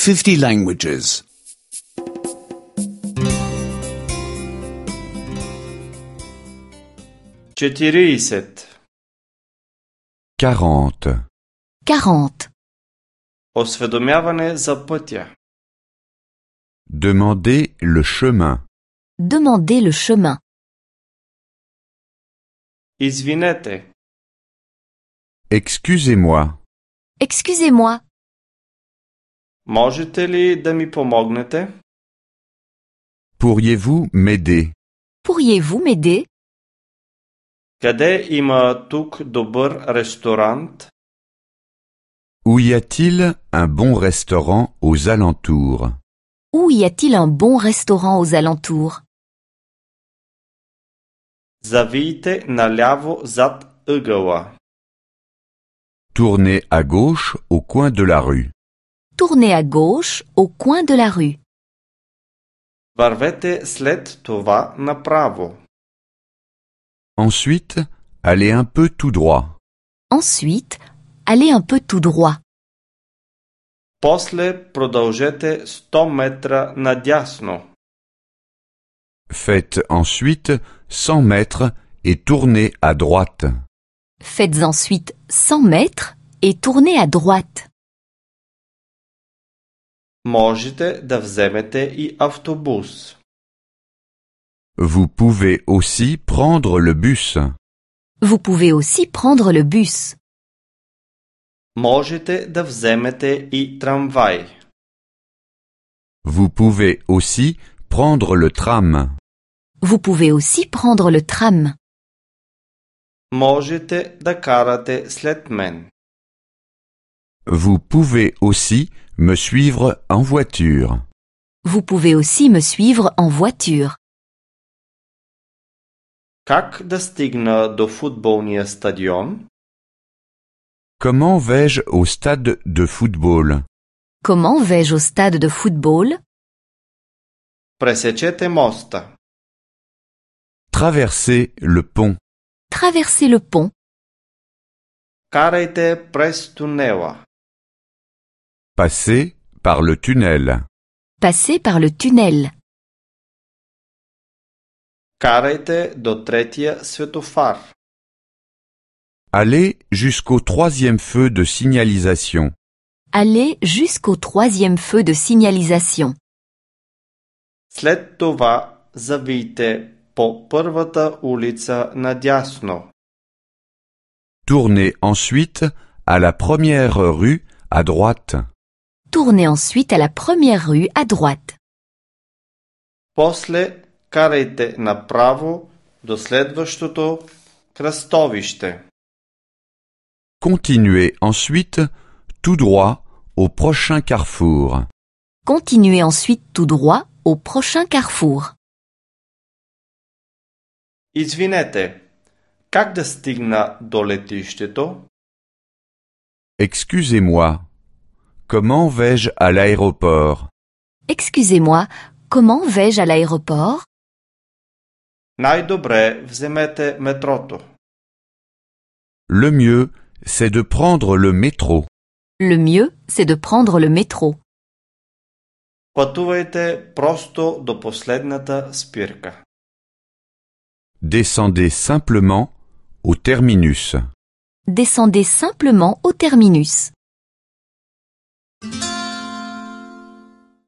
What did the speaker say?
50 languages. 40. 40. 40. Осведомяване за пътя. Demandez le chemin. Demandez le chemin. Извинете. Excusez-moi. Excusez-moi. Можете ли да ми помогнете? Pourriez-vous m'aider? Pourriez-vous m'aider? Къде има тук добър ресторант? Où y a-t-il un bon restaurant aux alentours? Où y a-t-il un bon restaurant aux alentours? Завийте наляво зад ъгъла. Tournez à gauche au coin de la rue. Tournez à gauche au coin de la rue. Вървете след това направо. Ensuite, allez un peu tout droit. Ensuite, allez un peu tout droit. После продължете 100 метра надясно. Faites ensuite 100 mètres et tournez à droite. Faites ensuite 100 mètres et tournez à droite. Можете да вземете и автобус. Vous pouvez aussi prendre le bus. Vous pouvez aussi prendre le bus. Можете да вземете и трамвай. Vous pouvez aussi prendre le tram. Vous pouvez aussi prendre le tram. Можете да карате след мен. Vous pouvez aussi me suivre en voiture. Vous pouvez aussi me suivre en voiture. Как да стигна до футболния стадион? Comment vais-je au stade de football? Comment vais-je au stade de football? Пресечете моста. Traversez le pont. Traversez le pont. Карайте през тунела. Passez par le tunnel. Passez par le tunnel. Карайте до третия светофар. Allez jusqu'au troisième feu de signalisation. Allez jusqu'au troisième feu de signalisation. След това завийте по първата улица надясно. Tournez ensuite à la première rue à droite. Tournez ensuite à la première rue à droite. После карайте направо до следващото кръстовище. Continuez ensuite tout droit au prochain carrefour. Continuez ensuite tout droit au prochain carrefour. Извинете, как да стигна до летището? Excusez-moi. Comment vais-je à l'aéroport? Excusez-moi, comment vais-je à l'aéroport? Най-добре вземете метрото. Le mieux, c'est de prendre le métro. Le mieux, c'est de prendre le métro. Пътувайте просто до последната спирка. Descendez simplement au terminus. Descendez simplement au terminus.